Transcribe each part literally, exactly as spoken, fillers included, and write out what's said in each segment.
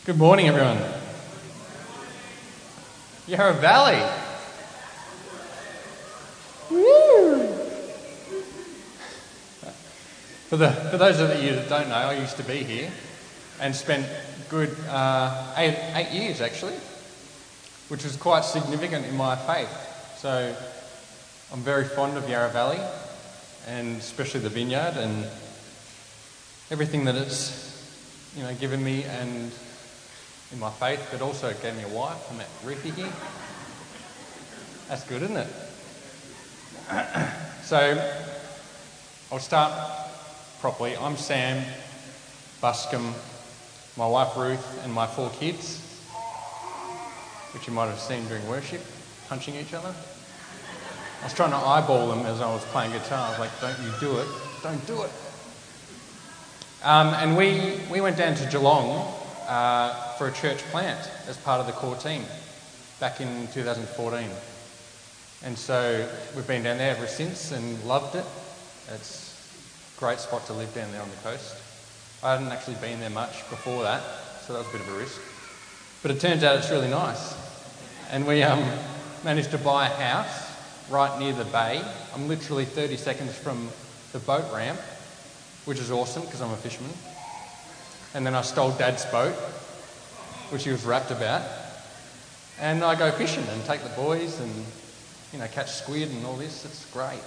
Good morning, everyone. Yarra Valley. Woo! For the for those of you that don't know, I used to be here and spent good uh, eight eight years actually, which was quite significant in my faith. So I'm very fond of Yarra Valley, and especially the vineyard and everything that it's you know given me and in my faith, but also gave me a wife. I met Ruthie here. That's good, isn't it? So I'll start properly. I'm Sam Buscombe, my wife Ruth, and my four kids, which you might have seen during worship, punching each other. I was trying to eyeball them as I was playing guitar. I was like, don't you do it. Don't do it. Um, and we, we went down to Geelong uh, for a church plant as part of the core team back in two thousand fourteen. And so we've been down there ever since and loved it. It's a great spot to live down there on the coast. I hadn't actually been there much before that, so that was a bit of a risk. But it turns out it's really nice. And we um, managed to buy a house right near the bay. I'm literally thirty seconds from the boat ramp, which is awesome because I'm a fisherman. And then I stole Dad's boat, which he was rapt about. And I go fishing and take the boys and, you know, catch squid and all this. It's great.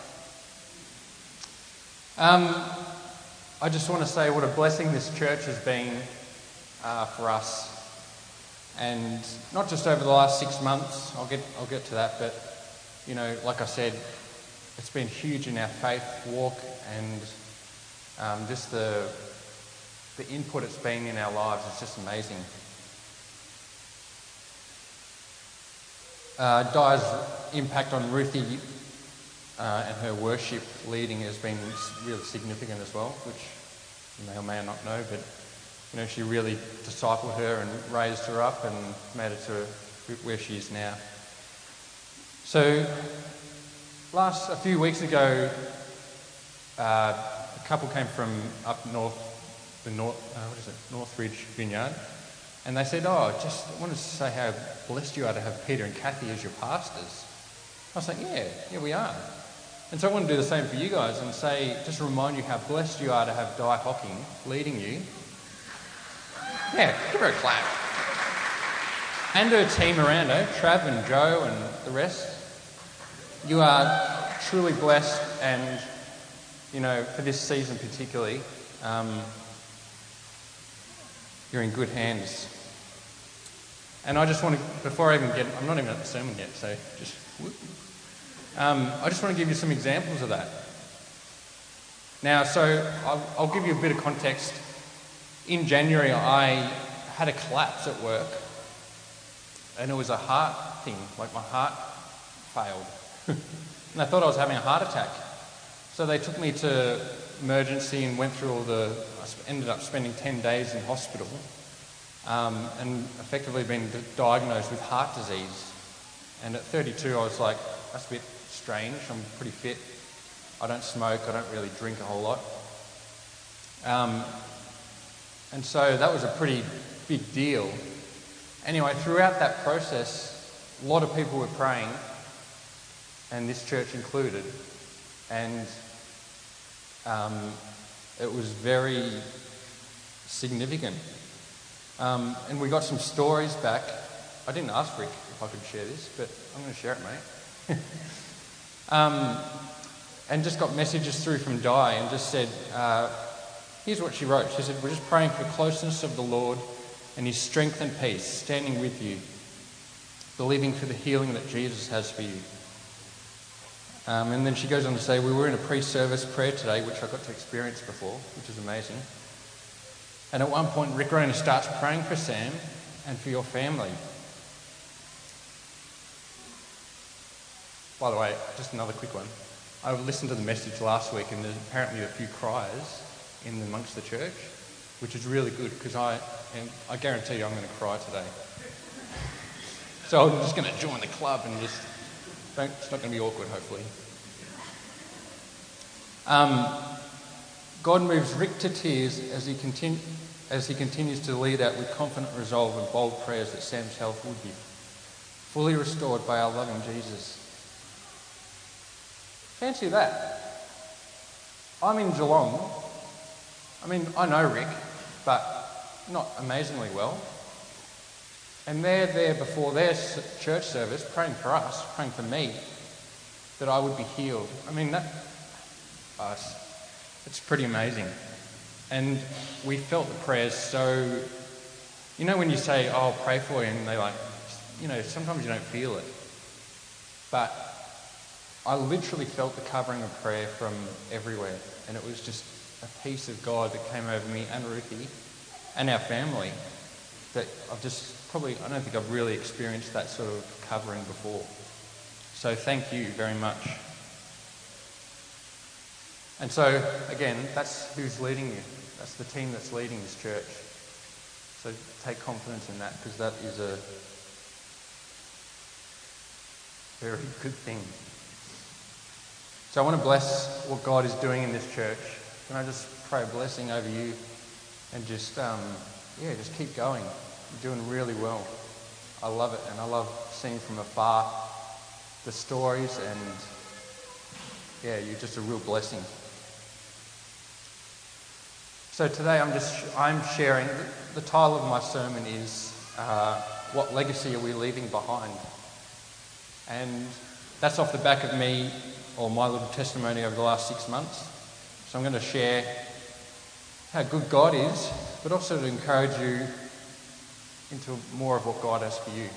Um, I just want to say what a blessing this church has been uh, for us. And not just over the last six months, I'll get I'll get to that, but, you know, like I said, it's been huge in our faith walk and um, just the the input it's been in our lives is just amazing. Uh, Di's impact on Ruthie uh, and her worship leading has been really significant as well, which you may or may not know, but you know she really discipled her and raised her up and made her to where she is now. So, last a few weeks ago, uh, a couple came from up north, the north, uh, what is it, Northridge Vineyard, and they said, "Oh, just wanted to say how blessed you are to have Peter and Kathy as your pastors." I was like, "Yeah, yeah, we are." And so I want to do the same for you guys and say, just remind you how blessed you are to have Di Hocking leading you. Yeah, give her a clap. And her team around her, Trav and Joe and the rest. You are truly blessed, and you know, for this season particularly, um, you're in good hands. And I just want to, before I even get, I'm not even at the sermon yet, so just whoop. Um, I just want to give you some examples of that. Now, so I'll, I'll give you a bit of context. In January, I had a collapse at work, and it was a heart thing, like my heart failed. And I thought I was having a heart attack. So they took me to emergency and went through all the, I ended up spending ten days in hospital um, and effectively been diagnosed with heart disease. And at thirty-two, I was like, that's a bit strange. I'm pretty fit. I don't smoke. I don't really drink a whole lot. Um, and so that was a pretty big deal. Anyway, throughout that process, a lot of people were praying, and this church included. And um, it was very significant. Um, and we got some stories back. I didn't ask Rick if I could share this, but I'm going to share it, mate. um, and just got messages through from Di and just said, uh, here's what she wrote. She said, we're just praying for closeness of the Lord and his strength and peace, standing with you, believing for the healing that Jesus has for you. Um, and then she goes on to say, we were in a pre-service prayer today, which I got to experience before, which is amazing. And at one point, Rick Rona starts praying for Sam and for your family. By the way, just another quick one. I listened to the message last week, and there's apparently a few criers in amongst the church, which is really good, because I, and I guarantee you I'm going to cry today. So I'm just going to join the club and just... Don't, it's not going to be awkward, hopefully. Um, God moves Rick to tears as he continue, as he continues to lead out with confident resolve and bold prayers that Sam's health would be fully restored by our loving Jesus. Fancy that. I'm in Geelong. I mean, I know Rick, but not amazingly well. And they're there before their church service praying for us, praying for me, that I would be healed. I mean, that, uh, it's pretty amazing. And we felt the prayers so, you know when you say, oh, I'll pray for you, and they like, you know, sometimes you don't feel it. But I literally felt the covering of prayer from everywhere. And it was just a peace of God that came over me and Ruthie and our family that I've just probably, I don't think I've really experienced that sort of covering before. So thank you very much. And so, again, that's who's leading you. That's the team that's leading this church. So take confidence in that, because that is a very good thing. So I want to bless what God is doing in this church. Can I just pray a blessing over you and just, um, yeah, just keep going. You're doing really well. I love it, and I love seeing from afar the stories, and yeah, you're just a real blessing. So today I'm just I'm sharing, the title of my sermon is uh, What Legacy Are We Leaving Behind? And that's off the back of me, or my little testimony over the last six months. So I'm going to share how good God is, but also to encourage you into more of what God has for you.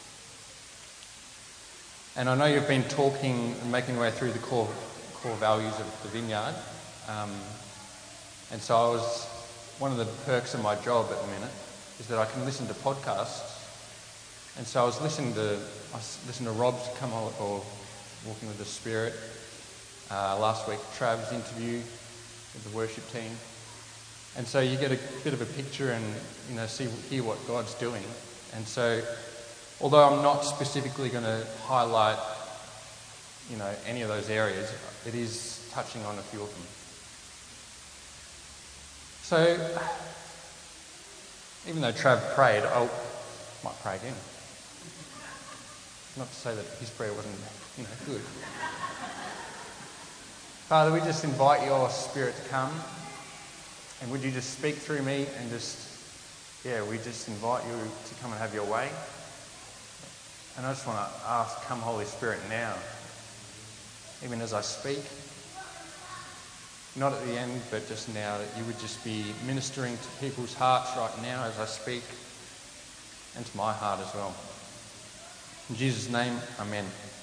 And I know you've been talking and making your way through the core core values of the Vineyard. Um, and so I was, one of the perks of my job at the minute is that I can listen to podcasts. And so I was listening to, I listened to Rob's Come On, or Walking with the Spirit, uh, last week, Trav's interview with the worship team. And so you get a bit of a picture and, you know, see, hear what God's doing. And so, although I'm not specifically going to highlight, you know, any of those areas, it is touching on a few of them. So, even though Trav prayed, I might pray again. Not to say that his prayer wasn't, you know, good. Father, we just invite your Spirit to come, and would you just speak through me, and just, yeah, we just invite you to come and have your way. And I just want to ask, come Holy Spirit now, even as I speak, not at the end, but just now, that you would just be ministering to people's hearts right now as I speak, and to my heart as well. In Jesus' name, amen.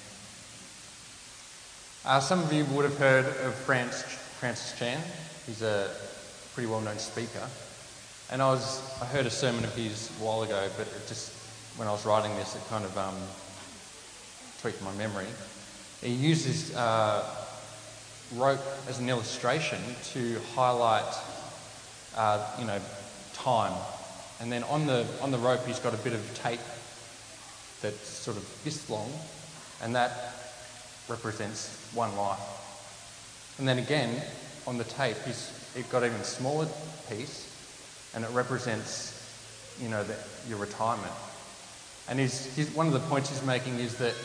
Uh, some of you would have heard of Francis, Francis Chan. He's a pretty well-known speaker. And I was I heard a sermon of his a while ago, but it just, when I was writing this, it kind of um, tweaked my memory. He uses uh, rope as an illustration to highlight, uh, you know, time. And then on the on the rope, he's got a bit of tape that's sort of this long, and that represents one life. And then again, on the tape, he's it got an even smaller piece, and it represents, you know, the, your retirement. And he's, he's, one of the points he's making is that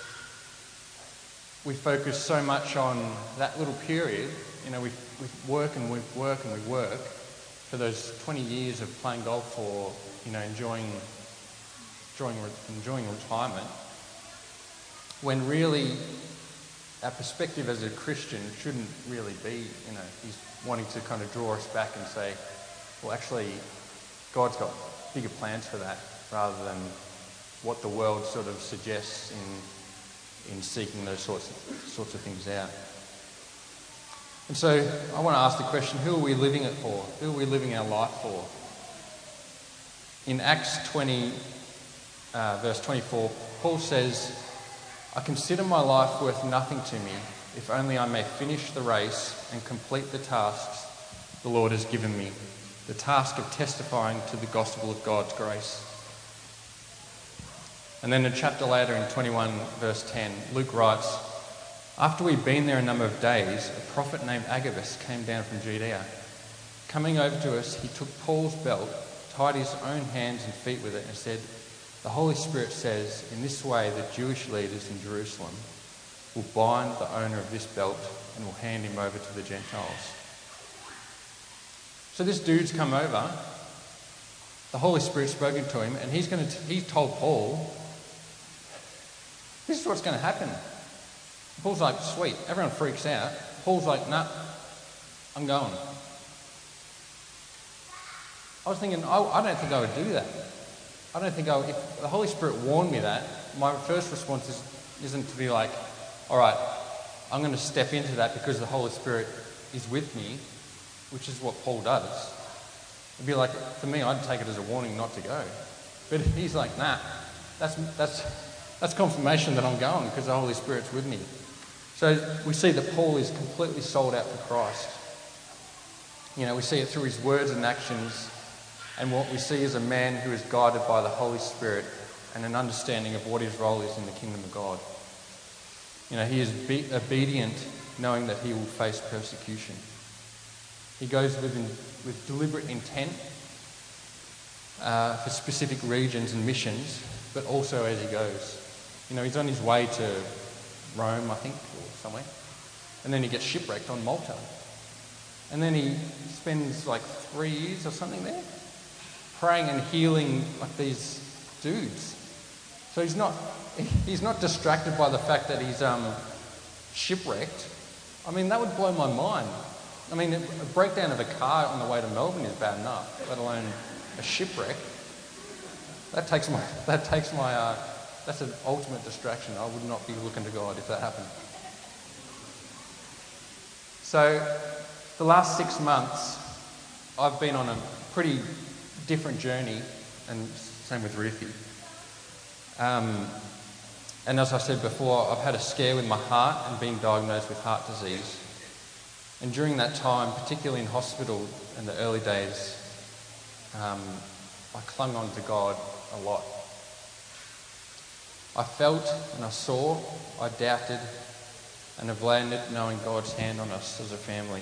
we focus so much on that little period. You know, we, we work and we work and we work for those twenty years of playing golf, or, you know, enjoying, enjoying, enjoying retirement, when really our perspective as a Christian shouldn't really be, you know, he's wanting to kind of draw us back and say, well, actually, God's got bigger plans for that, rather than what the world sort of suggests in in seeking those sorts of, sorts of things out. And so I want to ask the question, who are we living it for? Who are we living our life for? In Acts twenty, uh, verse twenty-four, Paul says, I consider my life worth nothing to me, if only I may finish the race and complete the tasks the Lord has given me, the task of testifying to the gospel of God's grace. And then a chapter later, in twenty-one, verse ten, Luke writes, after we'd been there a number of days, a prophet named Agabus came down from Judea. coming over to us, he took Paul's belt, tied his own hands and feet with it, and said, "The Holy Spirit says, in this way the Jewish leaders in Jerusalem will bind the owner of this belt and will hand him over to the Gentiles." So this dude's come over, the Holy Spirit's spoken to him, and he's going to, he told Paul, this is what's going to happen. Paul's like, sweet. Everyone freaks out. Paul's like, nah, I'm going. I was thinking, oh, I don't think I would do that. I don't think I would. If the Holy Spirit warned me that, my first response is, isn't to be like, all right, I'm going to step into that because the Holy Spirit is with me, which is what Paul does. It'd be like, for me, I'd take it as a warning not to go. But he's like, nah, that's that's that's confirmation that I'm going because the Holy Spirit's with me. So we see that Paul is completely sold out for Christ. You know, we see it through his words and actions, and what we see is a man who is guided by the Holy Spirit and an understanding of what his role is in the kingdom of God. You know, he is be- obedient, knowing that he will face persecution. He goes with, in, with deliberate intent uh, for specific regions and missions, but also as he goes. You know, he's on his way to Rome, I think, or somewhere, and then he gets shipwrecked on Malta. And then he spends like three years or something there, praying and healing like these dudes. So he's not he's not distracted by the fact that he's um, shipwrecked. I mean, that would blow my mind. I mean, a breakdown of a car on the way to Melbourne is bad enough, let alone a shipwreck. That takes my that takes my uh, that's an ultimate distraction. I would not be looking to God if that happened. So the last six months, I've been on a pretty different journey, and same with Ruthie. Um, and as I said before, I've had a scare with my heart and been diagnosed with heart disease. And during that time, particularly in hospital in the early days, um, I clung on to God a lot. I felt and I saw, I doubted, and have landed knowing God's hand on us as a family.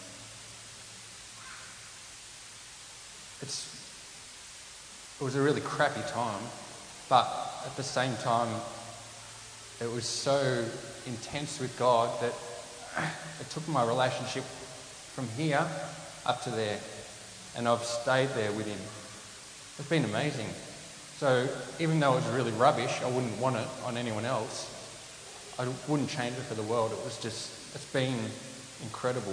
It's, it was a really crappy time, but at the same time, it was so intense with God that it took my relationship from here up to there, and I've stayed there with him. It's been amazing. So even though it was really rubbish, I wouldn't want it on anyone else. I wouldn't change it for the world. It was just, it's been incredible.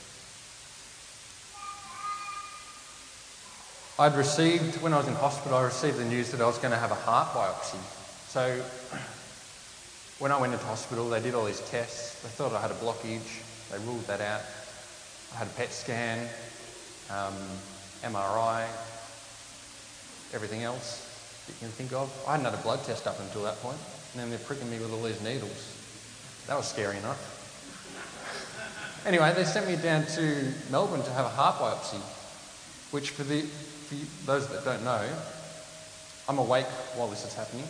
I'd received, when I was in hospital, I received the news that I was going to have a heart biopsy. So when I went into hospital, they did all these tests. They thought I had a blockage. They ruled that out. I had a P E T scan, um, M R I, everything else that you can think of. I hadn't had a blood test up until that point. And then they're pricking me with all these needles. That was scary enough. Anyway, they sent me down to Melbourne to have a heart biopsy, which for, the, for you, those that don't know, I'm awake while this is happening,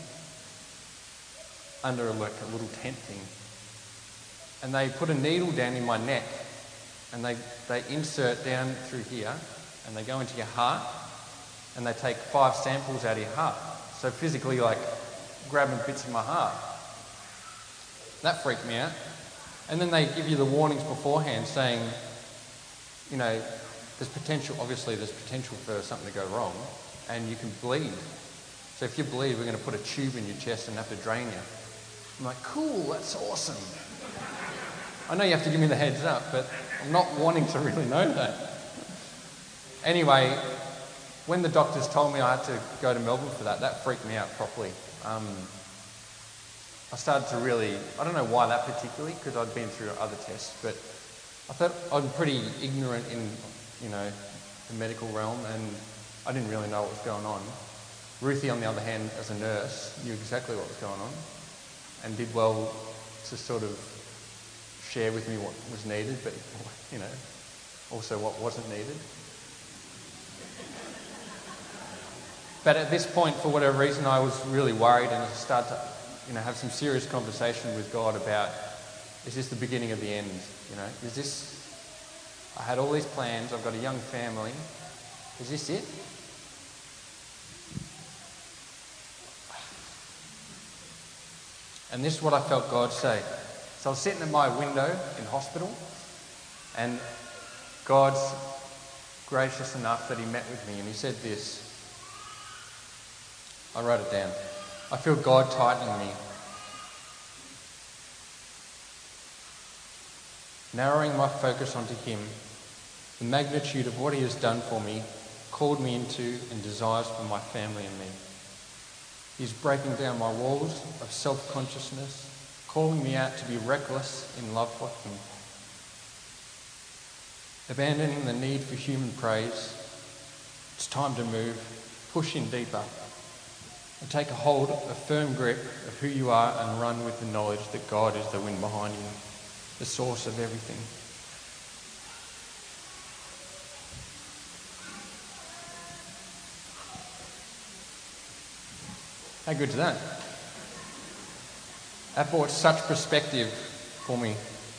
under like a little tent thing. And they put a needle down in my neck, and they, they insert down through here, and they go into your heart, and they take five samples out of your heart. So physically, like, grabbing bits of my heart. That freaked me out. And then they give you the warnings beforehand saying, you know, there's potential, obviously there's potential for something to go wrong, and you can bleed. So if you bleed, we're going to put a tube in your chest and have to drain you. I'm like, cool, that's awesome. I know you have to give me the heads up, but I'm not wanting to really know that. Anyway, when the doctors told me I had to go to Melbourne for that, that freaked me out properly. Um, I started to really, I don't know why that particularly, because I'd been through other tests, but I thought I'm pretty ignorant in, you know, the medical realm, and I didn't really know what was going on. Ruthie, on the other hand, as a nurse, knew exactly what was going on, and did well to sort of share with me what was needed, but, you know, also what wasn't needed. But at this point, for whatever reason, I was really worried, and I started to, you know, have some serious conversation with God about, is this the beginning of the end? You know, is this, I had all these plans. I've got a young family. Is this it? And this is what I felt God say. So I was sitting at my window in hospital, and God's gracious enough that he met with me, and he said this. I wrote it down. I feel God tightening me, narrowing my focus onto him. The magnitude of what he has done for me, called me into, and desires for my family and me. He's breaking down my walls of self-consciousness, calling me out to be reckless in love for him. Abandoning the need for human praise, it's time to move, push in deeper, and take a hold, a firm grip of who you are and run with the knowledge that God is the wind behind you, the source of everything. How good's that? That brought such perspective for me.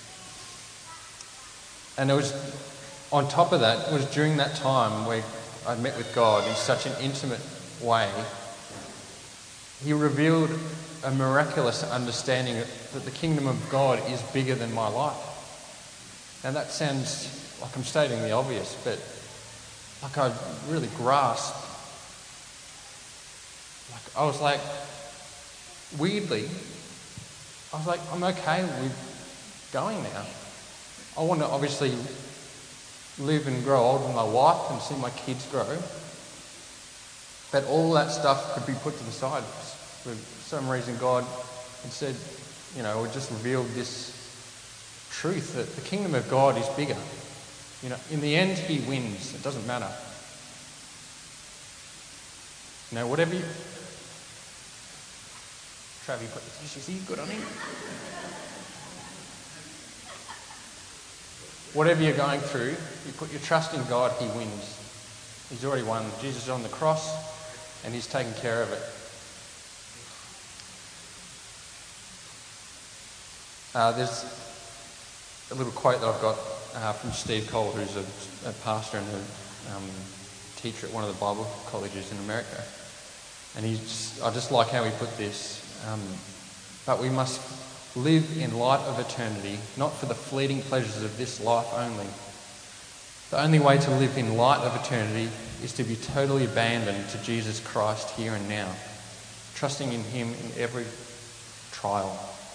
And it was, on top of that, it was during that time where I met with God in such an intimate way. He revealed a miraculous understanding that the kingdom of God is bigger than my life. Now that sounds like I'm stating the obvious, but like I really grasped. Like I was like, weirdly, I was like, I'm okay with going now. I want to obviously live and grow old with my wife and see my kids grow. But all that stuff could be put to the side. For some reason God had said, you know, or just revealed this truth that the kingdom of God is bigger. You know, in the end he wins. It doesn't matter. You know, whatever you... Travis, put the dishes here, good on him. Whatever you're going through, you put your trust in God, he wins. He's already won. Jesus is on the cross and he's taken care of it. Uh, there's a little quote that I've got uh, from Steve Cole, who's a, a pastor and a um, teacher at one of the Bible colleges in America. And he's, I just like how he put this. Um, but we must live in light of eternity, not for the fleeting pleasures of this life only. The only way to live in light of eternity is to be totally abandoned to Jesus Christ here and now, trusting in him in every trial.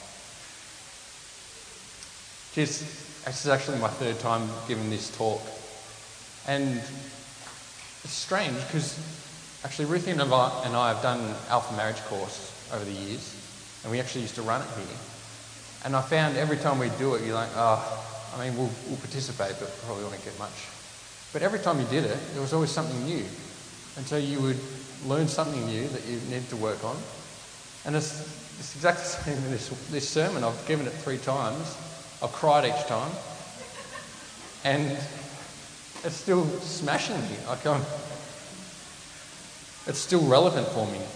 This is actually my third time giving this talk. And it's strange because actually Ruthie and I, and I have done an Alpha Marriage course over the years, and we actually used to run it here. And I found every time we do it, you're like, oh, I mean, we'll, we'll participate, but probably won't get much. But every time you did it, there was always something new. And so you would learn something new that you needed to work on. And it's, it's exactly the same in this, this sermon. I've given it three times. I've cried each time. And it's still smashing me. I can't, it's still relevant for me.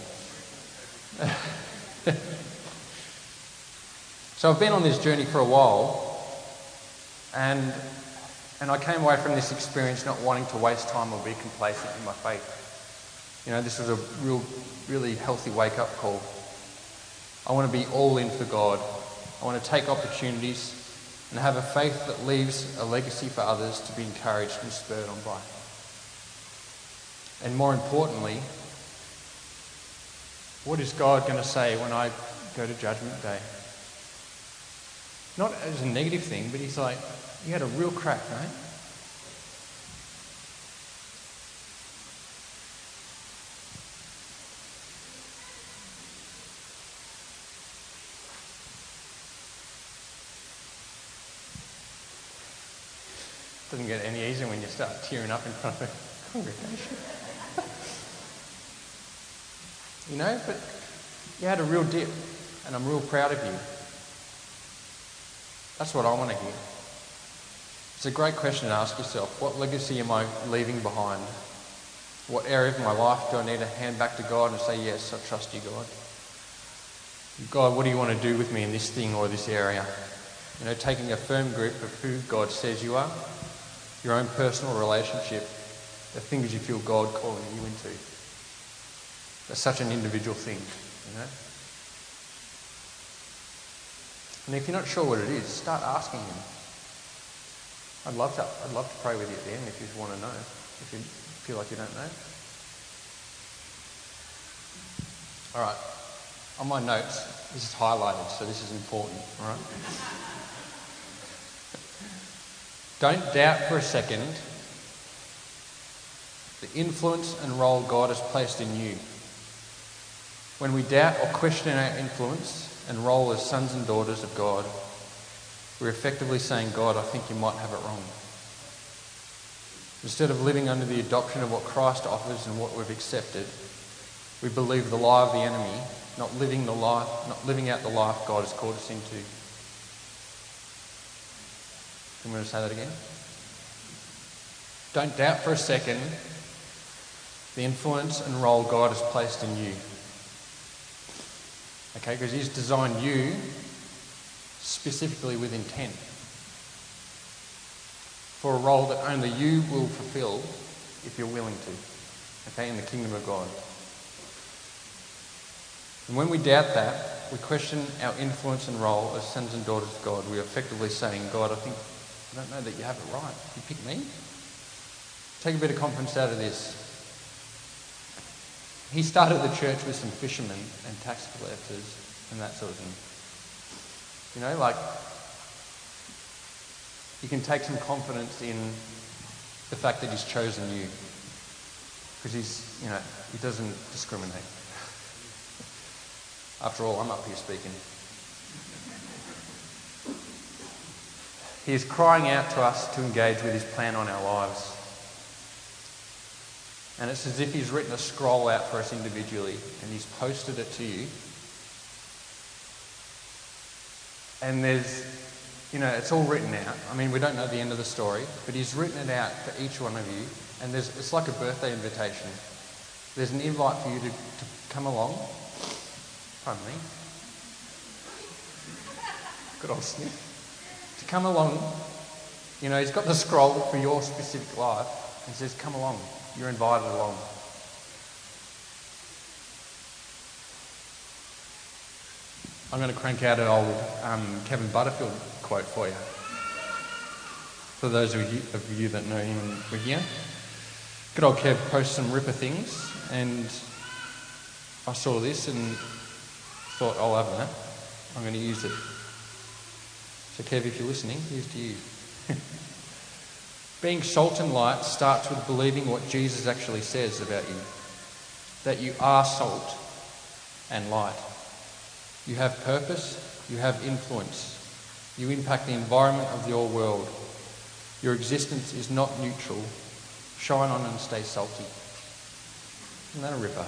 So I've been on this journey for a while, and and I came away from this experience not wanting to waste time or be complacent in my faith. You know, this was a real, really healthy wake-up call. I want to be all in for God. I want to take opportunities and have a faith that leaves a legacy for others to be encouraged and spurred on by. And more importantly, what is God going to say when I go to Judgment Day? Not as a negative thing, but he's like, you had a real crack, mate. Doesn't get any easier when you start tearing up in front of a congregation. You know, but you had a real dip, and I'm real proud of you. That's what I want to hear. It's a great question to ask yourself. What legacy am I leaving behind? What area of my life do I need to hand back to God and say, yes, I trust you, God? God, what do you want to do with me in this thing or this area? You know, taking a firm grip of who God says you are your own personal relationship, the things you feel God calling you into. That's such an individual thing, you know. And if you're not sure what it is, start asking him. I'd love to. I'd love to pray with you at the end if you want to know. If you feel like you don't know. All right. On my notes, this is highlighted, so this is important. All right. Don't doubt for a second the influence and role God has placed in you. When we doubt or question our influence and role as sons and daughters of God, we're effectively saying, God, I think you might have it wrong. Instead of living under the adoption of what Christ offers and what we've accepted, we believe the lie of the enemy, not living the life, not living out the life God has called us into. I'm going to say that again. Don't doubt for a second the influence and role God has placed in you. Okay, because he's designed you specifically with intent for a role that only you will fulfill if you're willing to. Okay, in the kingdom of God. And when we doubt that, we question our influence and role as sons and daughters of God. We're effectively saying, God, I think, I don't know that you have it right. You pick me? Take a bit of confidence out of this. He started the church with some fishermen and tax collectors and that sort of thing. You know, like, you can take some confidence in the fact that he's chosen you. Because he's, you know, he doesn't discriminate. After all, I'm up here speaking. He is crying out to us to engage with his plan on our lives. And it's as if he's written a scroll out for us individually and he's posted it to you. And there's, you know, it's all written out. I mean, we don't know the end of the story, but he's written it out for each one of you. And there's, it's like a birthday invitation. There's an invite for you to, to come along. Pardon me. Good old sniff. To come along. You know, he's got the scroll for your specific life and says, come along. You're invited along. I'm going to crank out an old um, Kevin Butterfield quote for you. For those of you, of you that know him and were here. Good old Kev posts some ripper things, and I saw this and thought, I'll have that. I'm going to use it. So Kev, if you're listening, here's to you. Being salt and light starts with believing what Jesus actually says about you. That you are salt and light. You have purpose, you have influence. You impact the environment of your world. Your existence is not neutral. Shine on and stay salty. Isn't that a ripper?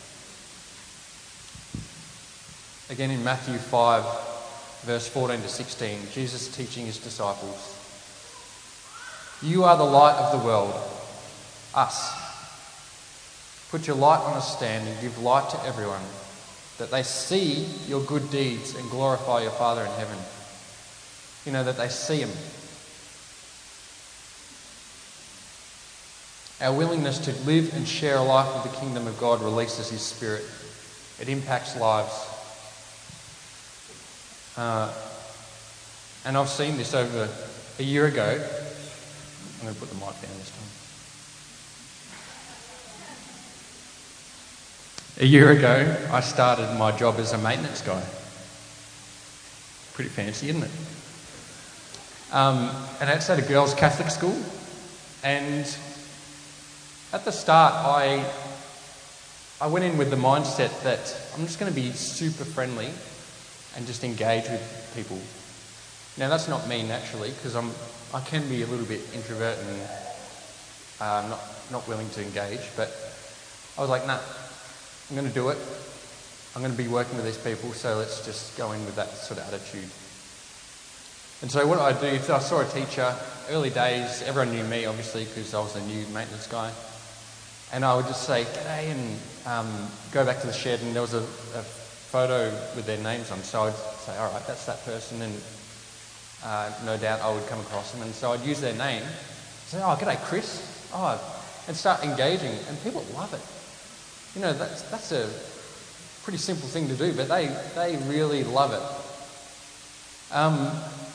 Again in Matthew five, verse fourteen to sixteen, Jesus teaching his disciples. You are the light of the world, us. Put your light on a stand and give light to everyone, that they see your good deeds and glorify your Father in heaven. You know, that they see him. Our willingness to live and share a life of the kingdom of God releases his Spirit. It impacts lives. Uh, and I've seen this over a year ago. I'm going to put the mic down this time. A year ago, I started my job as a maintenance guy. Pretty fancy, isn't it? Um, and it's at a girls' Catholic school. And at the start, I I went in with the mindset that I'm just going to be super friendly and just engage with people. Now, that's not me naturally, because I'm I can be a little bit introvert and uh, not not willing to engage. But I was like, nah, I'm going to do it. I'm going to be working with these people, so let's just go in with that sort of attitude. And so what I do, if I saw a teacher, early days, everyone knew me obviously because I was a new maintenance guy. And I would just say, g'day, and um, go back to the shed, and there was a, a photo with their names on. So I'd say, all right, that's that person, and uh, no doubt I would come across them. And so I'd use their name, Say, oh, g'day, Chris. Oh, and start engaging, and people love it. You know, that's that's a pretty simple thing to do, but they they really love it. Um,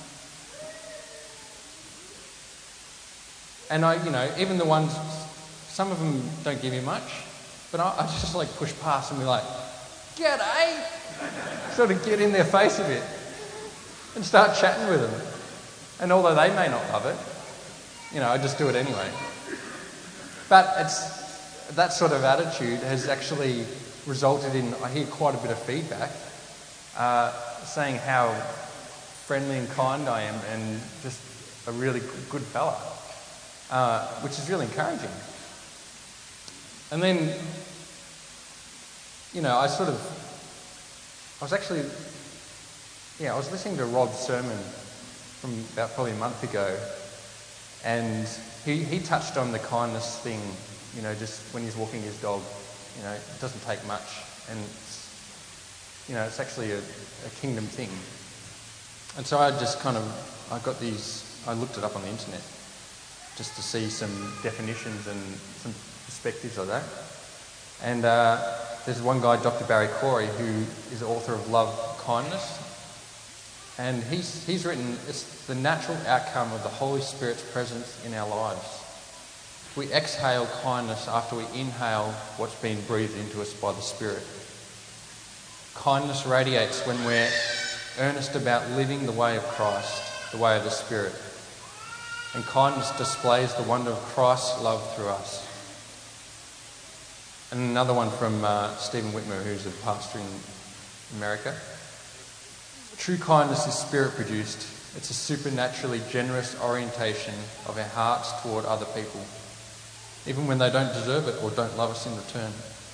and I, you know, even the ones, some of them don't give me much, but I, I just like push past and be like, g'day, sort of get in their face a bit and start chatting with them. And although they may not love it, you know, I just do it anyway. But it's that sort of attitude has actually resulted in, I hear quite a bit of feedback uh, saying how friendly and kind I am and just a really good fella, uh, which is really encouraging. And then, you know, I sort of, I was actually, yeah, I was listening to Rob's sermon from about probably a month ago, and he, he touched on the kindness thing, you know, just when he's walking his dog, you know, it doesn't take much, and, it's, you know, it's actually a, a kingdom thing. And so I just kind of, I got these, I looked it up on the internet just to see some definitions and some perspectives of that. And uh, there's one guy, Doctor Barry Corey, who is the author of Love, Kindness. And he's, he's written, it's the natural outcome of the Holy Spirit's presence in our lives. We exhale kindness after we inhale what's been breathed into us by the Spirit. Kindness radiates when we're earnest about living the way of Christ, the way of the Spirit. And kindness displays the wonder of Christ's love through us. And another one from uh, Stephen Whitmer, who's a pastor in America. True kindness is spirit-produced. It's a supernaturally generous orientation of our hearts toward other people, even when they don't deserve it or don't love us in return.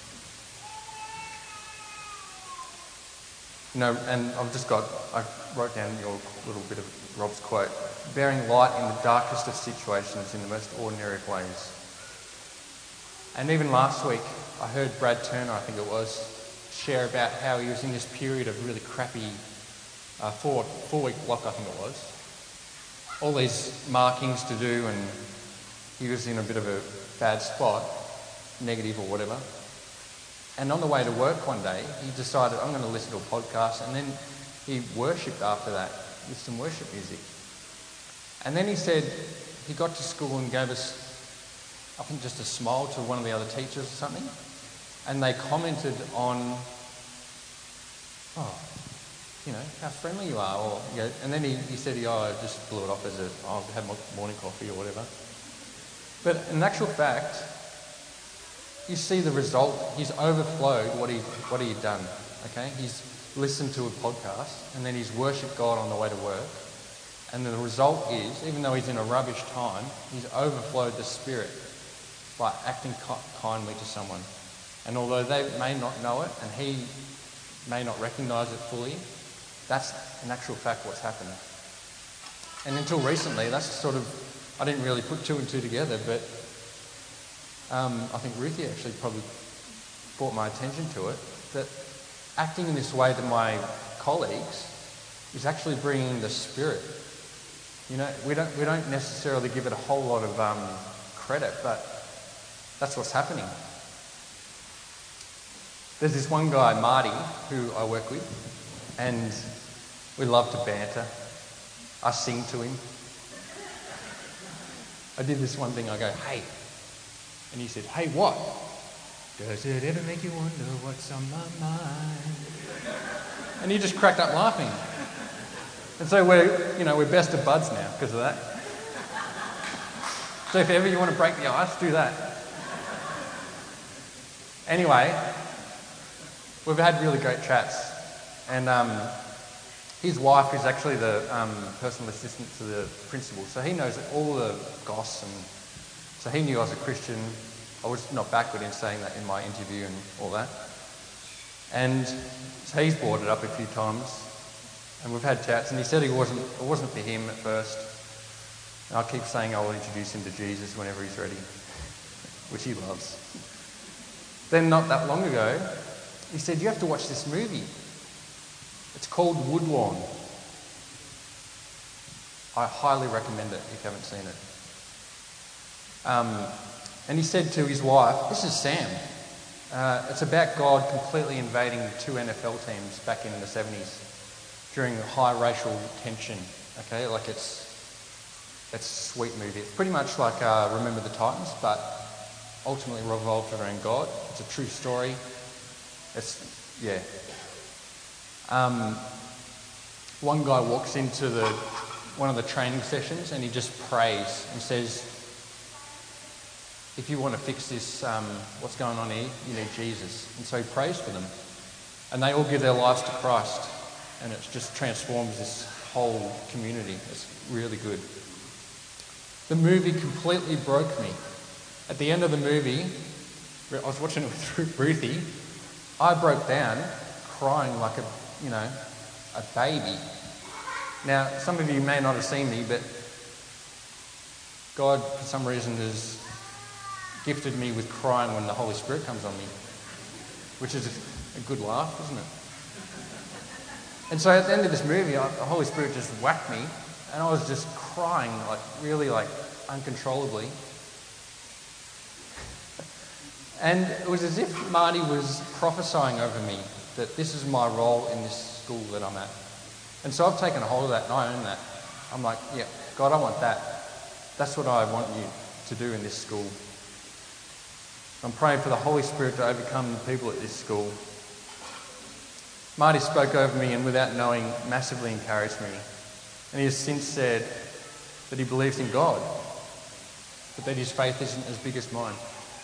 You know, and I've just got, I wrote down your little bit of Rob's quote, bearing light in the darkest of situations in the most ordinary of ways. And even last week, I heard Brad Turner, I think it was, share about how he was in this period of really crappy uh, four, four-week block, I think it was. All these markings to do, and he was in a bit of a bad spot, negative or whatever. And on the way to work one day, he decided, I'm going to listen to a podcast, and then he worshipped after that with some worship music. And then he said he got to school and gave us, I think, just a smile to one of the other teachers or something, and they commented on, oh, you know, how friendly you are, or, you know, and then he, he said, oh, I just blew it off as a, oh, I'll have my morning coffee or whatever. But in actual fact, you see the result. He's overflowed what he what he had done. Okay, he's listened to a podcast and then he's worshipped God on the way to work. And the result is, even though he's in a rubbish time, he's overflowed the Spirit by acting ki- kindly to someone. And although they may not know it and he may not recognise it fully, that's in actual fact what's happened. And until recently, that's sort of, I didn't really put two and two together, but um, I think Ruthie actually probably brought my attention to it, that acting in this way to my colleagues is actually bringing the Spirit. You know, we don't we don't necessarily give it a whole lot of um, credit, but that's what's happening. There's this one guy, Marty, who I work with, and we love to banter. I sing to him. I did this one thing, I go, hey. And he said, hey, what? Does it ever make you wonder what's on my mind? And he just cracked up laughing. And so we're, you know, we're best of buds now because of that. So if ever you want to break the ice, do that. Anyway, we've had really great chats. And um, his wife is actually the um, personal assistant to the principal, so he knows all the goss, and so he knew I was a Christian. I was not backward in saying that in my interview and all that. And so he's brought it up a few times, and we've had chats, and he said he wasn't, it wasn't for him at first. And I keep saying I will introduce him to Jesus whenever he's ready, which he loves. Then not that long ago, he said, you have to watch this movie. It's called Woodlawn. I highly recommend it if you haven't seen it. Um, and he said to his wife, "This is Sam. Uh, it's about God completely invading the two N F L teams back in the seventies during high racial tension." Okay, like it's it's a sweet movie. It's pretty much like uh, Remember the Titans, but ultimately revolved around God. It's a true story. It's yeah. Um, one guy walks into the one of the training sessions and he just prays and says, "If you want to fix this, um, what's going on here, you need Jesus." And so he prays for them. And they all give their lives to Christ. And it just transforms this whole community. It's really good. The movie completely broke me. At the end of the movie, I was watching it with Ruthie, I broke down crying like a, you know, a baby. Now, some of you may not have seen me, but God, for some reason, has gifted me with crying when the Holy Spirit comes on me, which is a good laugh, isn't it? And so at the end of this movie, I, the Holy Spirit just whacked me, and I was just crying, like really, like uncontrollably. And it was as if Marty was prophesying over me that this is my role in this school that I'm at. And so I've taken a hold of that and I own that. I'm like, yeah, God, I want that. That's what I want you to do in this school. I'm praying for the Holy Spirit to overcome the people at this school. Marty spoke over me and without knowing massively encouraged me. And he has since said that he believes in God, but that his faith isn't as big as mine.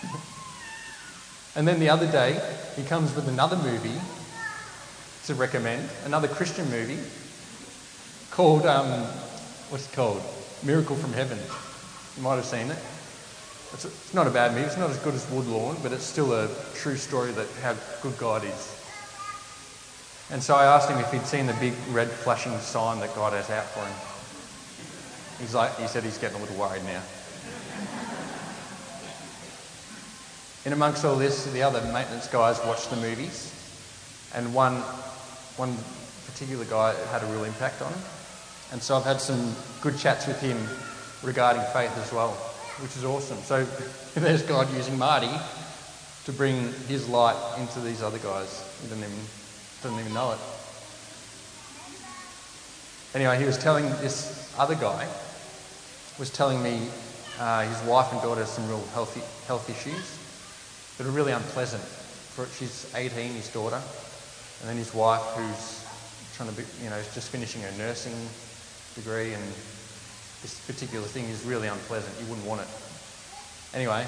And then the other day, he comes with another movie to recommend, another Christian movie called, um, what's it called? Miracle from Heaven. You might have seen it. It's, it's not a bad movie. It's not as good as Woodlawn, but it's still a true story that how good God is. And so I asked him if he'd seen the big red flashing sign that God has out for him. He's like, he said he's getting a little worried now. In amongst all this, the other maintenance guys watched the movies, and one one particular guy had a real impact on him. And so I've had some good chats with him regarding faith as well, which is awesome. So there's God using Marty to bring his light into these other guys. He doesn't even, doesn't even know it. Anyway, he was telling, this other guy was telling me uh, his wife and daughter have some real healthy health issues that are really unpleasant. For she's eighteen, his daughter, and then his wife, who's trying to be, you know, is just finishing her nursing degree, and this particular thing is really unpleasant. You wouldn't want it. Anyway,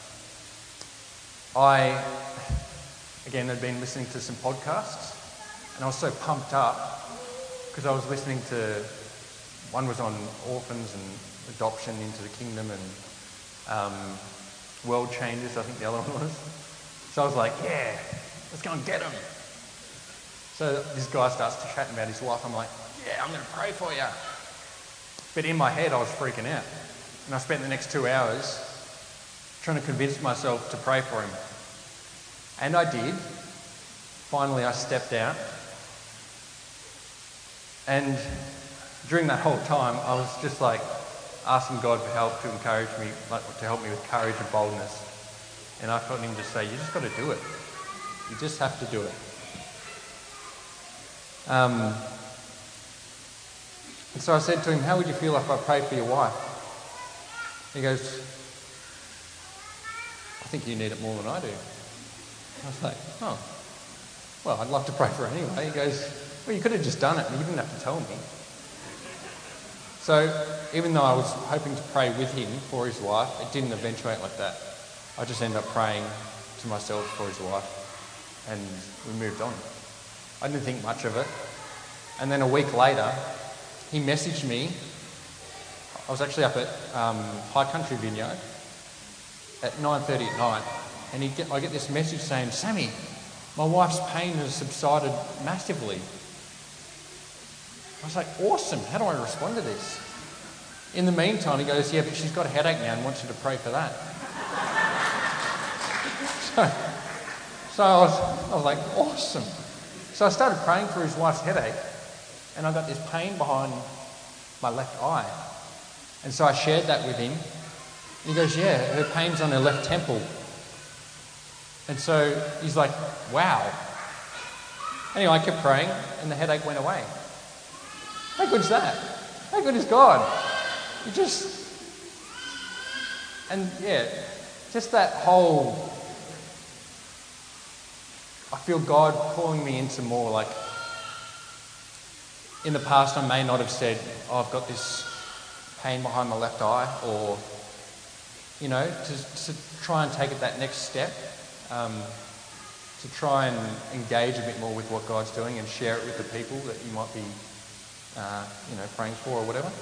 I again had been listening to some podcasts, and I was so pumped up because I was listening to, one was on orphans and adoption into the kingdom, and um, world changes, I think the other one was. So I was like, yeah, let's go and get him. So this guy starts to chat about his wife. I'm like, yeah, I'm going to pray for you. But in my head, I was freaking out. And I spent the next two hours trying to convince myself to pray for him. And I did. Finally, I stepped out. And during that whole time, I was just like asking God for help to encourage me, like to help me with courage and boldness. And I felt him just say, you just got to do it. You just have to do it. Um, and so I said to him, how would you feel if I prayed for your wife? He goes, I think you need it more than I do. I was like, oh, well, I'd love to pray for her anyway. He goes, well, you could have just done it and you didn't have to tell me. So even though I was hoping to pray with him for his wife, it didn't eventuate like that. I just ended up praying to myself for his wife, and we moved on. I didn't think much of it. And then a week later, he messaged me. I was actually up at um, High Country Vineyard at nine thirty at night, and he get, I get this message saying, Sammy, my wife's pain has subsided massively. I was like, awesome, how do I respond to this? In the meantime, he goes, yeah, but she's got a headache now and wants you to pray for that. so so I, was, I was like, awesome. So I started praying for his wife's headache, and I got this pain behind my left eye. And so I shared that with him, And he goes, yeah, her pain's on her left temple. And so he's like, wow. Anyway, I kept praying and the headache went away. How good is that? How good is God? You just... And yeah, just that whole... I feel God calling me into more like... In the past, I may not have said, oh, I've got this pain behind my left eye, or, you know, to, to try and take it that next step, um, to try and engage a bit more with what God's doing and share it with the people that you might be, uh, you know, praying for or whatever.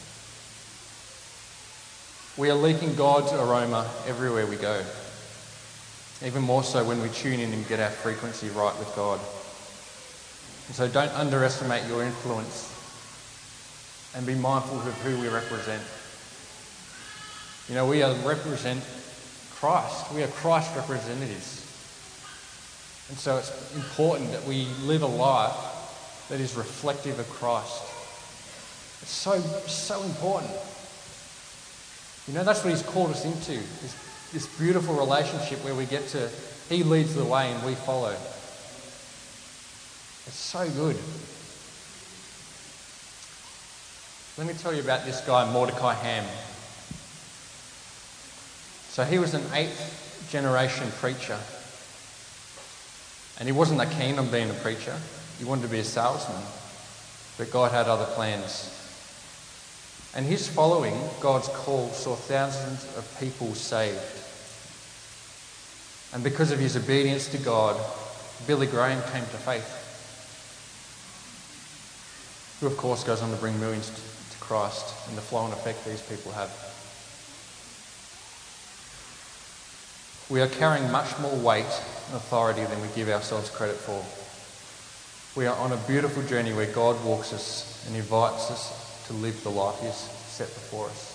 We are leaking God's aroma everywhere we go, even more so when we tune in and get our frequency right with God. And so don't underestimate your influence and be mindful of who we represent. You know, we are represent Christ. We are Christ representatives. And so it's important that we live a life that is reflective of Christ. It's so, so important. You know, that's what he's called us into, this, this beautiful relationship where we get to, he leads the way and we follow. It's so good. Let me tell you about this guy, Mordecai Ham. So he was an eighth generation preacher. And he wasn't that keen on being a preacher. He wanted to be a salesman. But God had other plans. And his following, God's call, saw thousands of people saved. And because of his obedience to God, Billy Graham came to faith. Who of course goes on to bring millions to Christ and the flow and effect these people have. We are carrying much more weight and authority than we give ourselves credit for. We are on a beautiful journey where God walks us and invites us to live the life he has set before us.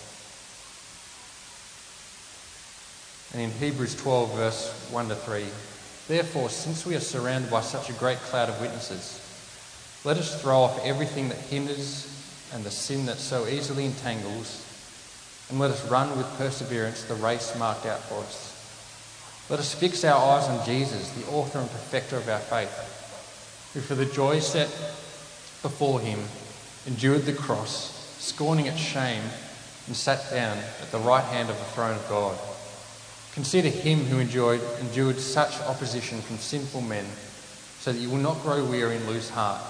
And in Hebrews twelve verse one to three, therefore, since we are surrounded by such a great cloud of witnesses, let us throw off everything that hinders and the sin that so easily entangles, and let us run with perseverance the race marked out for us. Let us fix our eyes on Jesus, the author and perfecter of our faith, who for the joy set before him endured the cross, scorning its shame, and sat down at the right hand of the throne of God. Consider him who enjoyed, endured such opposition from sinful men, so that you will not grow weary and lose heart.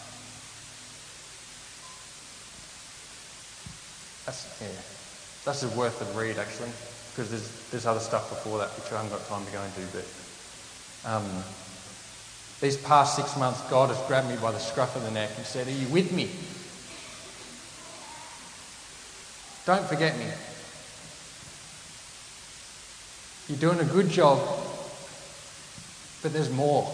That's, yeah, that's worth a read actually, because there's there's other stuff before that which I haven't got time to go into. But um, these past six months, God has grabbed me by the scruff of the neck and said, "Are you with me? Don't forget me. You're doing a good job, but there's more.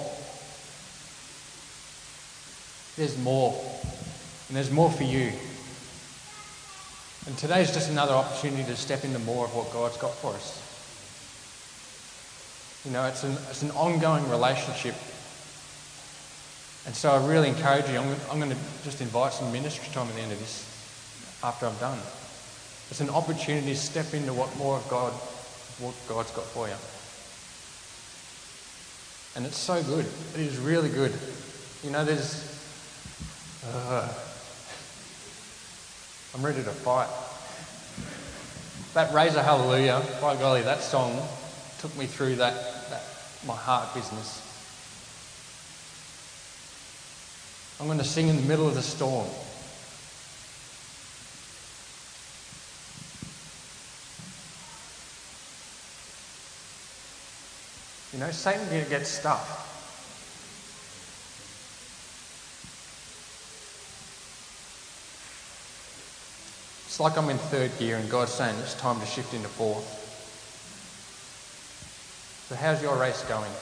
There's more, and there's more for you." And today's just another opportunity to step into more of what God's got for us. You know, it's an, it's an ongoing relationship. And so I really encourage you, I'm, I'm going to just invite some ministry time at the end of this, after I'm done. It's an opportunity to step into what more of God, what God's got for you. And it's so good. It is really good. You know, there's... Uh, I'm ready to fight. That Raise a Hallelujah, by golly, that song took me through that, that my heart business. I'm going to sing in the middle of the storm. You know, Satan can get stuff. It's like I'm in third gear and God's saying it's time to shift into fourth. So how's your race going?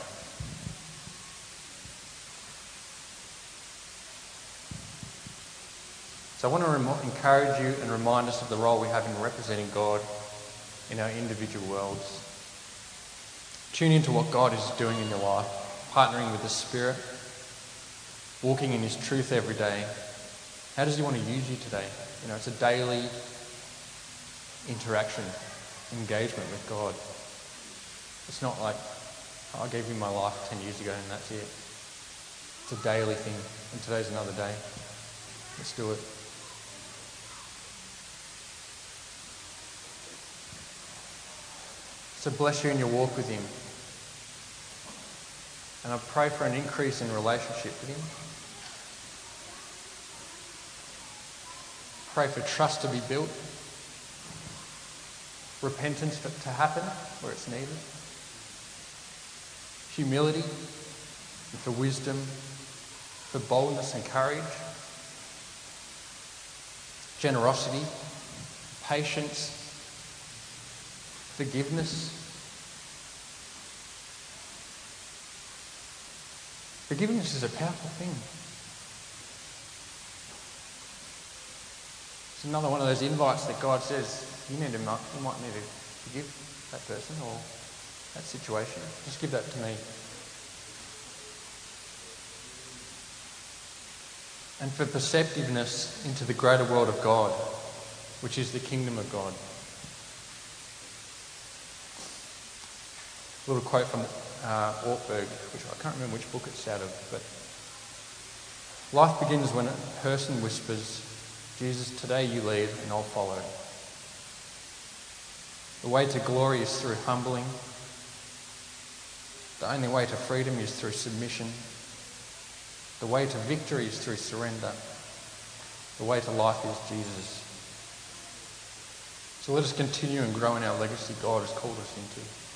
So I want to rem- encourage you and remind us of the role we have in representing God in our individual worlds. Tune into what God is doing in your life, partnering with the Spirit, walking in his truth every day. How does he want to use you today? You know, it's a daily interaction. engagement with God. It's not like, oh, I gave you my life ten years ago and that's it. It's a daily thing, and today's another day. Let's do it. So bless you in your walk with him. And I pray for an increase in relationship with him. Pray for trust to be built. Repentance to happen where it's needed. Humility, and for wisdom, for boldness and courage. Generosity, patience, forgiveness. Forgiveness is a powerful thing. It's another one of those invites that God says, you need to, you might need to forgive that person or that situation. Just give that to me. And for perceptiveness into the greater world of God, which is the kingdom of God. A little quote from uh, Ortberg, which I can't remember which book it's out of, but life begins when a person whispers, Jesus, today you lead and I'll follow. The way to glory is through humbling. The only way to freedom is through submission. The way to victory is through surrender. The way to life is Jesus. So let us continue and grow in our legacy God has called us into.